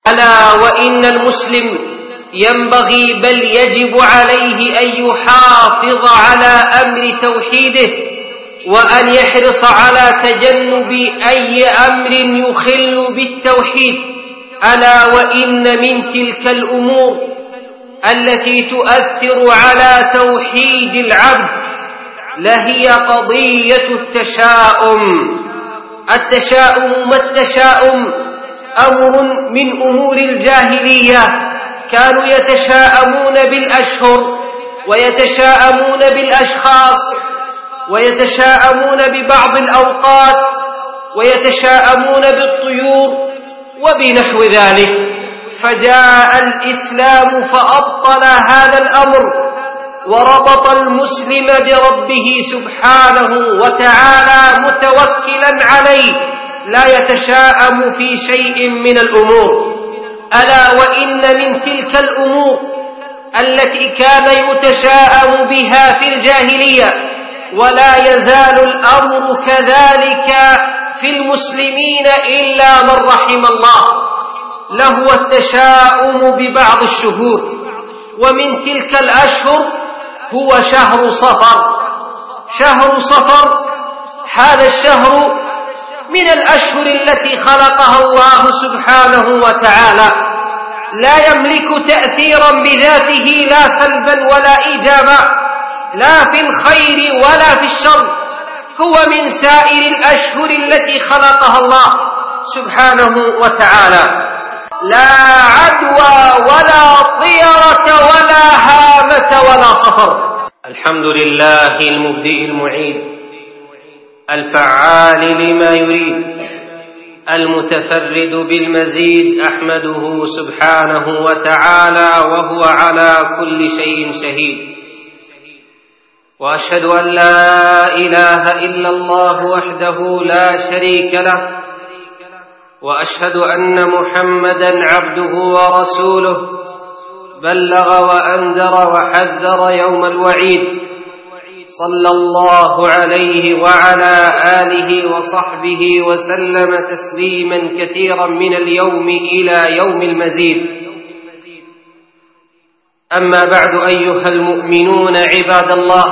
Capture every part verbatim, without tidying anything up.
ألا وإن المسلم ينبغي بل يجب عليه أن يحافظ على أمر توحيده، وأن يحرص على تجنب أي أمر يخل بالتوحيد. ألا وإن من تلك الأمور التي تؤثر على توحيد العبد لهي قضية التشاؤم. التشاؤم ما التشاؤم؟ أمر من أمور الجاهلية، كانوا يتشاءمون بالأشهر ويتشاءمون بالأشخاص ويتشاءمون ببعض الأوقات ويتشاءمون بالطيور وبنحو ذلك. فجاء الإسلام فأبطل هذا الأمر وربط المسلم بربه سبحانه وتعالى متوكلا عليه، لا يتشاءم في شيء من الأمور. ألا وإن من تلك الأمور التي كان يتشاءم بها في الجاهلية ولا يزال الأمر كذلك في المسلمين إلا من رحم الله، لهو التشاؤم ببعض الشهور. ومن تلك الأشهر هو شهر صفر. شهر صفر هذا الشهر من الأشهر التي خلقها الله سبحانه وتعالى، لا يملك تأثيرا بذاته لا سلبا ولا إيجابا، لا في الخير ولا في الشر، هو من سائر الأشهر التي خلقها الله سبحانه وتعالى. لا عدوى ولا طيرة ولا هامة ولا صفر. الحمد لله المبدئ المعيد الفعال لما يريد المتفرد بالمزيد، أحمده سبحانه وتعالى وهو على كل شيء شهيد. وأشهد أن لا إله إلا الله وحده لا شريك له، وأشهد أن محمدا عبده ورسوله، بلغ وأنذر وحذر يوم الوعيد، صلى الله عليه وعلى آله وصحبه وسلم تسليما كثيرا من اليوم إلى يوم المزيد. أما بعد أيها المؤمنون عباد الله،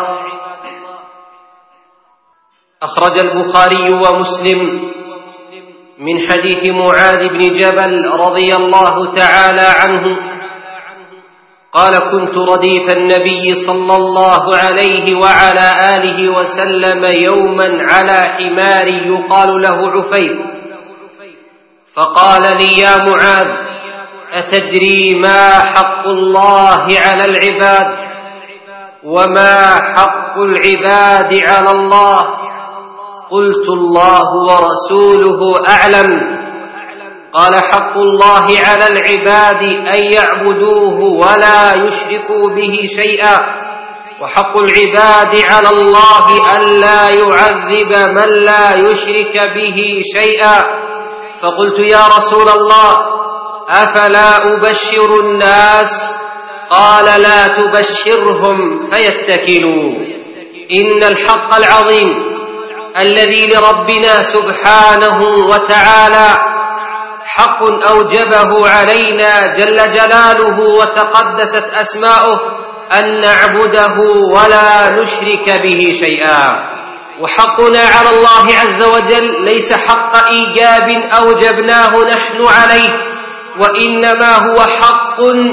أخرج البخاري ومسلم من حديث معاذ بن جبل رضي الله تعالى عنه قال: كنت رديف النبي صلى الله عليه وعلى آله وسلم يوما على حمار يقال له عفيف، فقال لي: يا معاذ، أتدري ما حق الله على العباد وما حق العباد على الله؟ قلت: الله ورسوله أعلم. قال: حق الله على العباد أن يعبدوه ولا يشركوا به شيئا، وحق العباد على الله أن لا يعذب من لا يشرك به شيئا. فقلت: يا رسول الله، أفلا أبشر الناس؟ قال: لا تبشرهم فيتكلوا. إن الحق العظيم الذي لربنا سبحانه وتعالى حق أوجبه علينا جل جلاله وتقدست أسماؤه أن نعبده ولا نشرك به شيئا. وحقنا على الله عز وجل ليس حق إيجاب أوجبناه نحن عليه، وإنما هو حق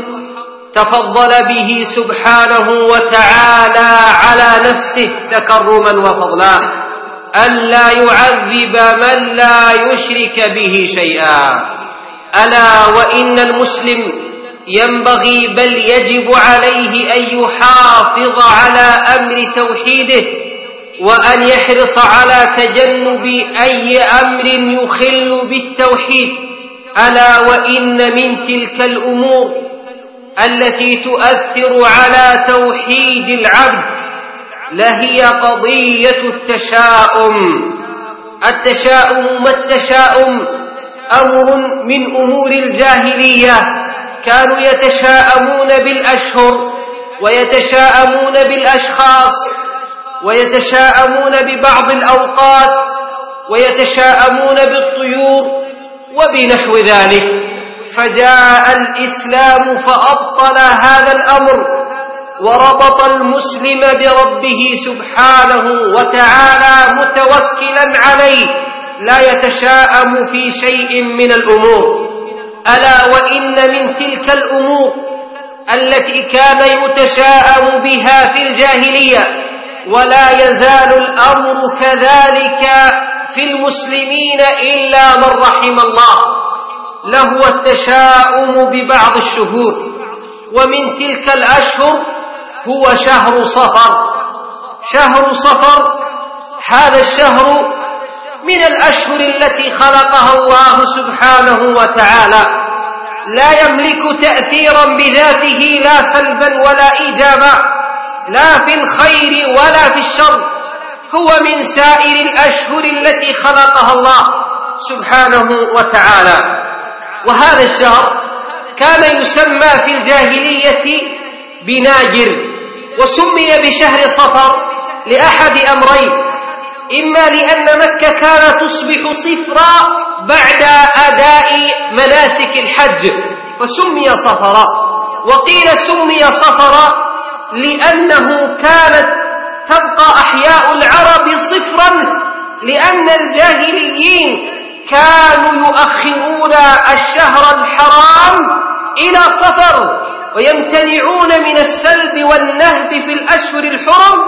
تفضل به سبحانه وتعالى على نفسه تكرما وفضلا، ألا يعذب من لا يشرك به شيئا. ألا وإن المسلم ينبغي بل يجب عليه أن يحافظ على أمر توحيده، وأن يحرص على تجنب أي أمر يخل بالتوحيد. ألا وإن من تلك الأمور التي تؤثر على توحيد العبد لهي قضية التشاؤم. التشاؤم ما التشاؤم؟ أمر من أمور الجاهلية، كانوا يتشاءمون بالأشهر ويتشاءمون بالأشخاص ويتشاءمون ببعض الأوقات ويتشاءمون بالطيور وبنحو ذلك. فجاء الإسلام فأبطل هذا الأمر وربط المسلم بربه سبحانه وتعالى متوكلا عليه لا يتشاءم في شيء من الأمور. ألا وإن من تلك الأمور التي كان يتشاءم بها في الجاهلية ولا يزال الأمر كذلك في المسلمين إلا من رحم الله، لهو التشاؤم ببعض الشهور، ومن تلك الأشهر هو شهر صفر. شهر صفر هذا الشهر من الأشهر التي خلقها الله سبحانه وتعالى، لا يملك تأثيرا بذاته لا سلبا ولا إيجابا، لا في الخير ولا في الشر، هو من سائر الأشهر التي خلقها الله سبحانه وتعالى. وهذا الشهر كان يسمى في الجاهلية بناجر، وسمي بشهر صفر لأحد أمرين: إما لأن مكة كانت تصبح صفرا بعد أداء مناسك الحج فسمي صفرا، وقيل سمي صفرا لأنه كانت تبقى أحياء العرب صفرا، لأن الجاهليين كانوا يؤخرون الشهر الحرام إلى صفر ويمتنعون من السلب والنهب في الأشهر الحرم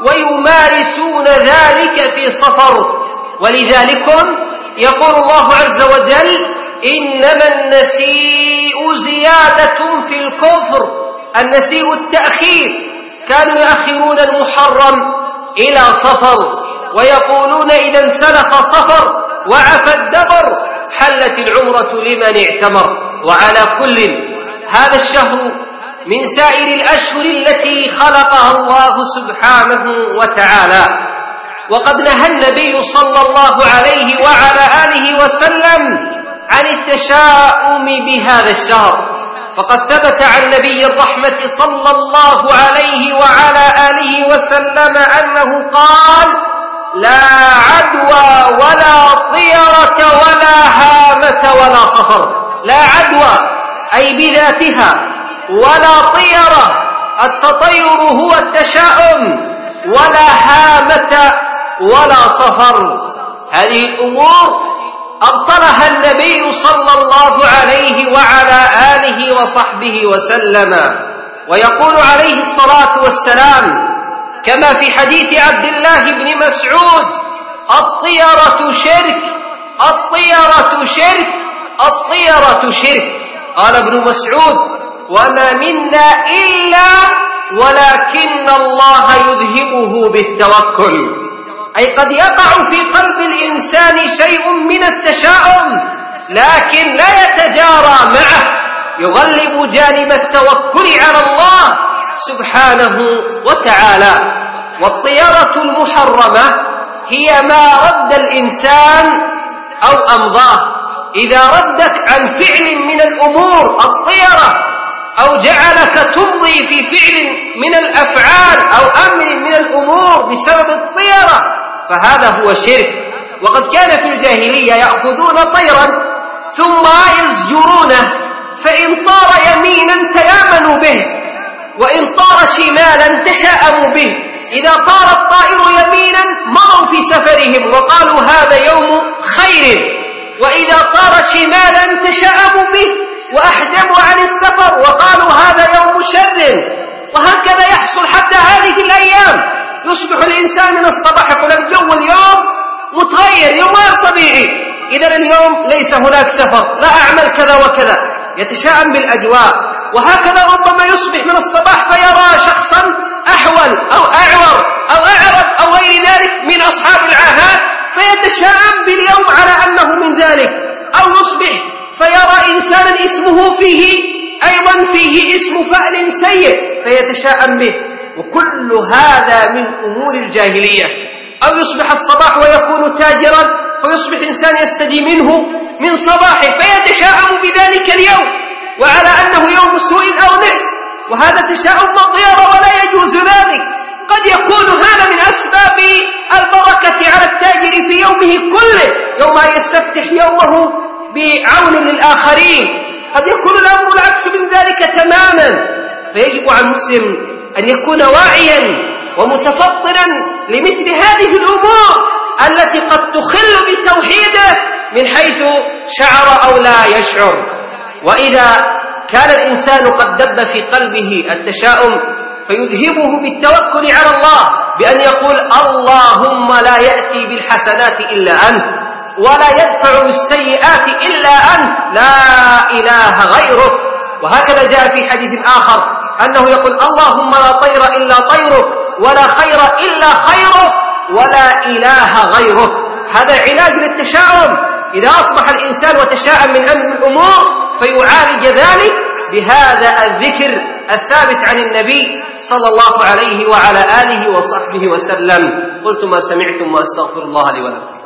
ويمارسون ذلك في صفر. ولذلك يقول الله عز وجل: إنما النسيء زيادة في الكفر. النسيء التأخير، كانوا يؤخرون المحرم إلى صفر ويقولون إذا انسلخ صفر وعفى الدبر حلت العمرة لمن اعتمر. وعلى كل، هذا الشهر من سائر الأشهر التي خلقها الله سبحانه وتعالى. وقد نهى النبي صلى الله عليه وعلى آله وسلم عن التشاؤم بهذا الشهر، فقد ثبت عن نبي الرحمة صلى الله عليه وعلى آله وسلم أنه قال: لا عدوى ولا طيرة ولا هامة ولا صفر. لا عدوى أي بذاتها، ولا طيرة التطير هو التشاؤم، ولا هامة ولا صفر. هذه الأمور أبطلها النبي صلى الله عليه وعلى آله وصحبه وسلم. ويقول عليه الصلاة والسلام كما في حديث عبد الله بن مسعود: الطيرة شرك، الطيرة شرك، الطيرة شرك. قال ابن مسعود: وما منا إلا ولكن الله يذهبه بالتوكل. أي قد يقع في قلب الإنسان شيء من التشاؤم لكن لا يتجارى معه، يغلب جانب التوكل على الله سبحانه وتعالى. والطيرة المحرمة هي ما رد الإنسان أو أمضاه، إذا ردت عن فعل من الأمور الطيرة أو جعلك تمضي في فعل من الأفعال أو أمر من الأمور بسبب الطيرة فهذا هو شرك. وقد كان في الجاهلية يأخذون طيرا ثم يزجرونه، فإن طار يمينا تيامنوا به، وإن طار شمالا تشاءموا به. إذا طار الطائر يمينا مضوا في سفرهم وقالوا هذا يوم خير، وإذا طار شمالا تشاءموا به وأحجموا عن السفر وقالوا هذا يوم شر. وهكذا يحصل حتى هذه الأيام، يصبح الإنسان من الصباح يقول الجو اليوم متغير، يوم غير طبيعي، إذا اليوم ليس هناك سفر، لا أعمل كذا وكذا، يتشاءم بالأجواء. وهكذا ربما يصبح من الصباح فيرى شخصا أحول أو أعور أو أعرج أو غير ذلك من أصحاب العاهات فيتشاءم باليوم على أنه من ذلك، أو يصبح فيرى إنسانا اسمه فيه أيضا فيه اسم فأل سيء فيتشاءم به. وكل هذا من أمور الجاهلية. أو يصبح الصباح ويكون تاجرا فيصبح إنسان يستدي منه من صباحه فيتشاءم بذلك اليوم وعلى أنه يوم سوء أو نحس، وهذا تشاؤم مطير ولا يجوز ذلك. قد يكون هذا من أسباب البركة على التاجر في يومه كله، يوم يستفتح يومه بعون للآخرين، قد يكون الأمر العكس من ذلك تماما. فيجب على المسلم أن يكون واعيا ومتفطنا لمثل هذه الأمور التي قد تخل بتوحيده من حيث شعر أو لا يشعر. وإذا كان الإنسان قد دب في قلبه التشاؤم فيذهبه بالتوكل على الله بأن يقول اللهم لا يأتي بالحسنات إلا أنت ولا يدفع بالسيئات إلا أنت لا إله غيرك. وهكذا جاء في حديث آخر أنه يقول اللهم لا طير إلا طيرك ولا خير إلا خيرك ولا إله غيرك. هذا علاج للتشاؤم. إذا أصبح الإنسان وتشاءم من أمر الأمور فيعالج ذلك بهذا الذكر الثابت عن النبي صلى الله عليه وعلى آله وصحبه وسلم. قلت ما سمعتم وأستغفر الله لي ولكم.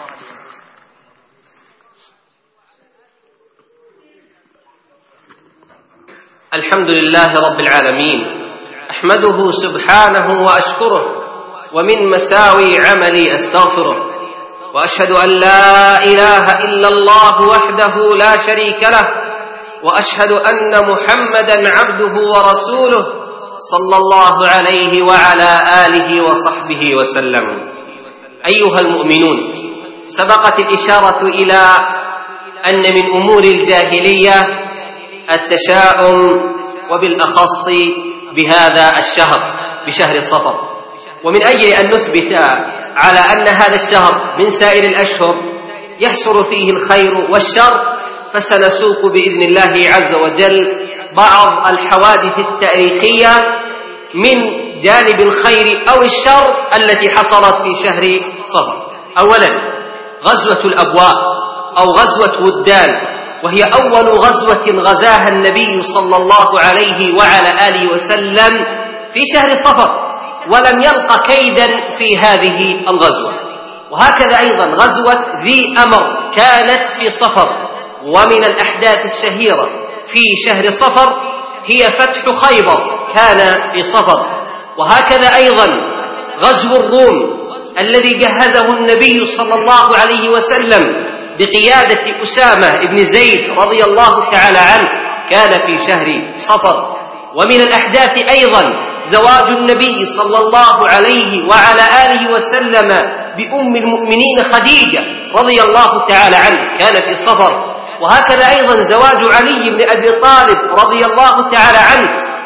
الحمد لله رب العالمين، أحمده سبحانه وأشكره، ومن مساوي عملي أستغفره، وأشهد أن لا إله إلا الله وحده لا شريك له، وأشهد أن محمدا عبده ورسوله صلى الله عليه وعلى آله وصحبه وسلم. أيها المؤمنون، سبقت الإشارة إلى أن من أمور الجاهلية التشاؤم، وبالأخص بهذا الشهر بشهر الصفر. ومن أجل أن نثبت على أن هذا الشهر من سائر الأشهر يحصل فيه الخير والشر، فسنسوق بإذن الله عز وجل بعض الحوادث التاريخية من جانب الخير أو الشر التي حصلت في شهر صفر. أولا غزوة الأبواء أو غزوة ودان، وهي أول غزوة غزاها النبي صلى الله عليه وعلى آله وسلم في شهر صفر، ولم يلق كيدا في هذه الغزوة. وهكذا أيضا غزوة ذي أمر كانت في صفر. ومن الأحداث الشهيرة في شهر صفر هي فتح خيبر، كان في صفر. وهكذا أيضا غزو الروم الذي جهزه النبي صلى الله عليه وسلم بقيادة أسامة بن زيد رضي الله تعالى عنه، كان في شهر صفر. ومن الأحداث أيضا زواج النبي صلى الله عليه وعلى آله وسلم بأم المؤمنين خديجة رضي الله تعالى عنه، كان في صفر. وهكذا أيضا زواج علي بن أبي طالب رضي الله تعالى عنه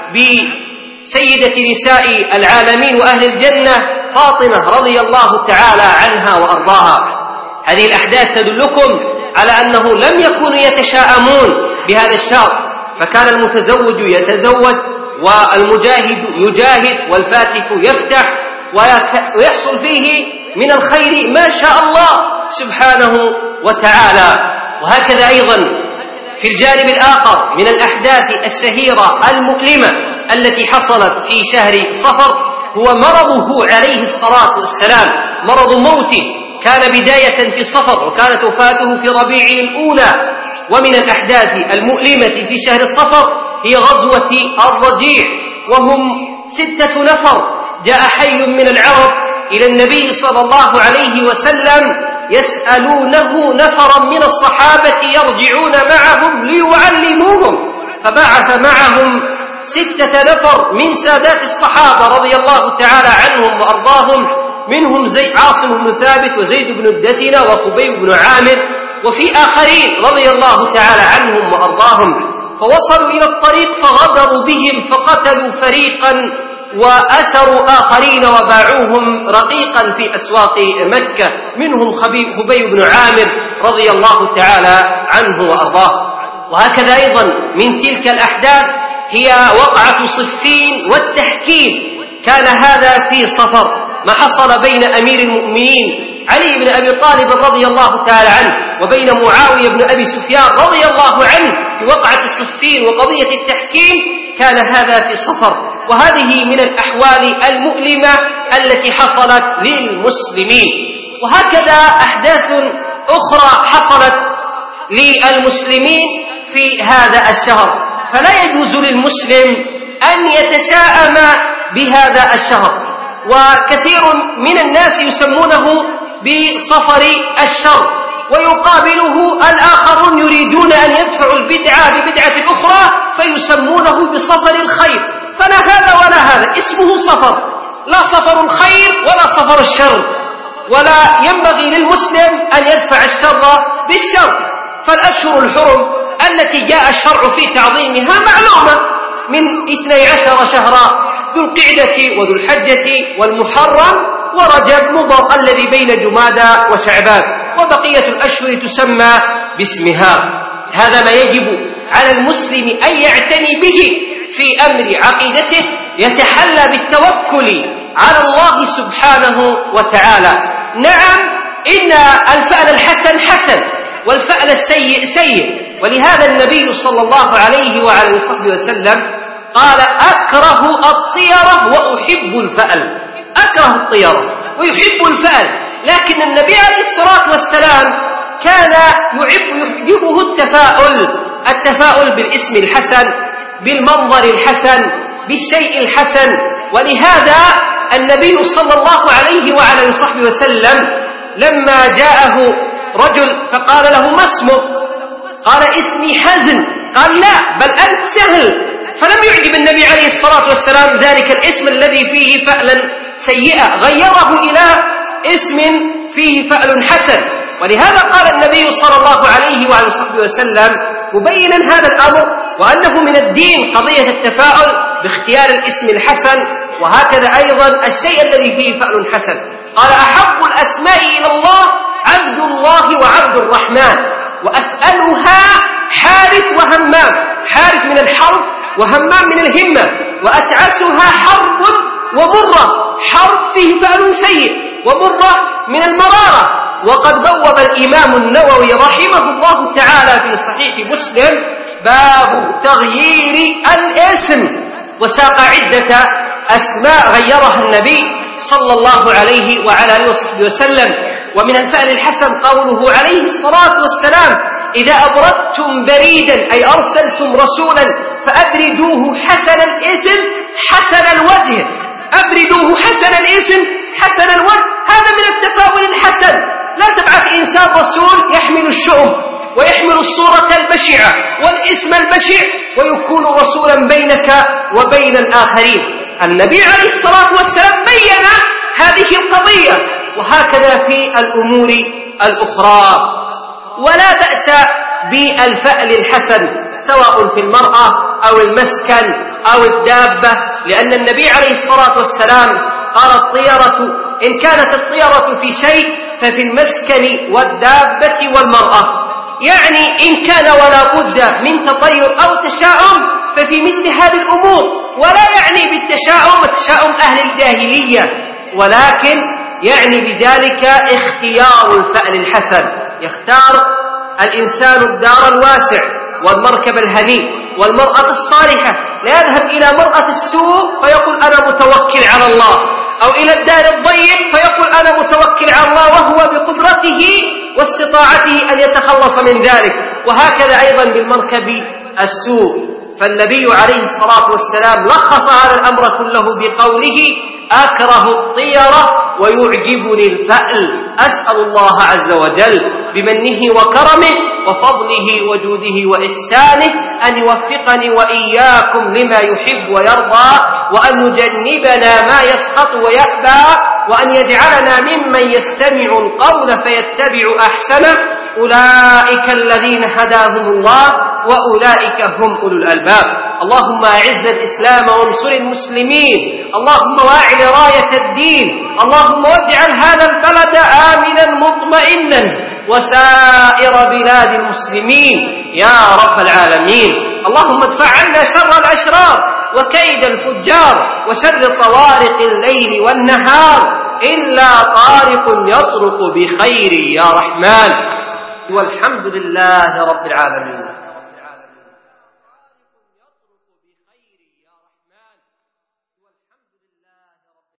بسيدة نساء العالمين وأهل الجنة فاطمة رضي الله تعالى عنها وأرضاها. هذه الأحداث تدلكم على أنه لم يكونوا يتشاءمون بهذا الشهر، فكان المتزوج يتزوج والمجاهد يجاهد والفاتح يفتح، ويحصل فيه من الخير ما شاء الله سبحانه وتعالى. وهكذا أيضا في الجانب الآخر من الأحداث الشهيرة المؤلمة التي حصلت في شهر صفر هو مرضه عليه الصلاة والسلام، مرض موته كان بداية في صفر، وكانت وفاته في ربيع الأولى. ومن الأحداث المؤلمة في شهر صفر هي غزوة الرجيع، وهم ستة نفر. جاء حي من العرب إلى النبي صلى الله عليه وسلم يسألونه نفرا من الصحابة يرجعون معهم ليعلموهم، فبعث معهم ستة نفر من سادات الصحابة رضي الله تعالى عنهم وأرضاهم، منهم زي عاصم بن ثابت وزيد بن الدثنة وخبيب بن عامر، وفي آخرين رضي الله تعالى عنهم وأرضاهم. فوصلوا إلى الطريق فغدروا بهم فقتلوا فريقا وأسروا آخرين وباعوهم رقيقا في أسواق مكة، منهم خبيب بن عامر رضي الله تعالى عنه وأرضاه. وهكذا أيضا من تلك الأحداث هي وقعة صفين والتحكيم، كان هذا في صفر، ما حصل بين أمير المؤمنين علي بن أبي طالب رضي الله تعالى عنه وبين معاوية بن أبي سفيان رضي الله عنه في وقعة الصفين وقضية التحكيم، كان هذا في صفر. وهذه من الأحوال المؤلمة التي حصلت للمسلمين. وهكذا أحداث أخرى حصلت للمسلمين في هذا الشهر، فلا يجوز للمسلم أن يتشاءم بهذا الشهر. وكثير من الناس يسمونه بصفر الشر، ويقابله الآخرون يريدون أن يدفعوا البدعة ببدعة أخرى فيسمونه بصفر الخير. فلا هذا ولا هذا، اسمه صفر، لا صفر الخير ولا صفر الشر، ولا ينبغي للمسلم أن يدفع الشر بالشر. فالأشهر الحرم التي جاء الشرع في تعظيمها معلومة، من اثني عشر شهرا، ذو القعدة وذو الحجة والمحرم ورجب مضر الذي بين جمادى وشعبان، وبقية الأشهر تسمى باسمها. هذا ما يجب على المسلم أن يعتني به في أمر عقيدته، يتحلى بالتوكل على الله سبحانه وتعالى. نعم، إن الفعل الحسن حسن والفعل السيء سيء، ولهذا النبي صلى الله عليه وعلى وصحبه وسلم قال: أكره الطيرة وأحب الفأل. أكره الطيرة ويحب الفأل، لكن النبي عليه الصلاة والسلام كان يعجبه التفاؤل، التفاؤل بالاسم الحسن، بالمنظر الحسن، بالشيء الحسن. ولهذا النبي صلى الله عليه وعلى وصحبه وسلم لما جاءه رجل فقال له: ما اسمك؟ قال: اسمي حزن. قال: لا، بل أنت سهل. فلم يعجب النبي عليه الصلاة والسلام ذلك الاسم الذي فيه فألا سيئة، غيره إلى اسم فيه فأل حسن. ولهذا قال النبي صلى الله عليه وعلى وصحبه وسلم مبينا هذا الأمر، وأنه من الدين قضية التفاؤل باختيار الاسم الحسن، وهكذا أيضا الشيء الذي فيه فأل حسن. قال: أحب الأسماء إلى الله عبد الله وعبد الرحمن، وأسألها حارث وهمام، حارث من الحرف وهمام من الهمة، وأتعسها حرب ومرة، حرب فيه فأل سيء، ومرة من المرارة. وقد بوب الإمام النووي رحمه الله تعالى في صحيح مسلم باب تغيير الاسم، وساق عدة أسماء غيرها النبي صلى الله عليه وعلى آله وصحبه وسلم. ومن الفعل الحسن قوله عليه الصلاة والسلام: إذا أبردتم بريدا أي أرسلتم رسولا فأبردوه حسن الاسم حسن الوجه. أبردوه حسن الاسم حسن الوجه، هذا من التفاؤل الحسن. لا تبعث إنسان رسول يحمل الشؤم ويحمل الصورة البشعة والاسم البشع ويكون رسولا بينك وبين الآخرين. النبي عليه الصلاة والسلام بين هذه القضية، وهكذا في الأمور الأخرى. ولا بأس بالفأل الحسن سواء في المرأة أو المسكن أو الدابة، لأن النبي عليه الصلاة والسلام قال: الطيرة إن كانت الطيرة في شيء ففي المسكن والدابة والمرأة. يعني إن كان ولا بد من تطير أو تشاؤم ففي مثل هذه الأمور، ولا يعني بالتشاؤم تشاؤم أهل الجاهلية، ولكن يعني بذلك اختيار الفأل الحسن. يختار الإنسان الدار الواسع والمركب الهنيء والمرأة الصالحة، لا يذهب إلى مرأة السوء فيقول أنا متوكل على الله، أو إلى الدار الضيق فيقول أنا متوكل على الله، وهو بقدرته واستطاعته أن يتخلص من ذلك. وهكذا أيضا بالمركب السوء. فالنبي عليه الصلاة والسلام لخص هذا الأمر كله بقوله: أكره الطيرة ويعجبني الفأل. أسأل الله عز وجل بمنه وكرمه وفضله وجوده وإحسانه أن يوفقني وإياكم لما يحب ويرضى، وأن يجنبنا ما يسخط ويأبى، وأن يجعلنا ممن يستمع القول فيتبع أحسنه. أولئك الذين هداهم الله وأولئك هم أولو الألباب. اللهم أعز الإسلام وانصر المسلمين، اللهم واعل راية الدين، اللهم واجعل هذا البلد آمنا مطمئنا وسائر بلاد المسلمين يا رب العالمين. اللهم ادفع عنا شر الأشرار وكيد الفجار وشر طوارق الليل والنهار، إلا طارق يطرق بخير يا رحمن. والحمد لله رب العالمين.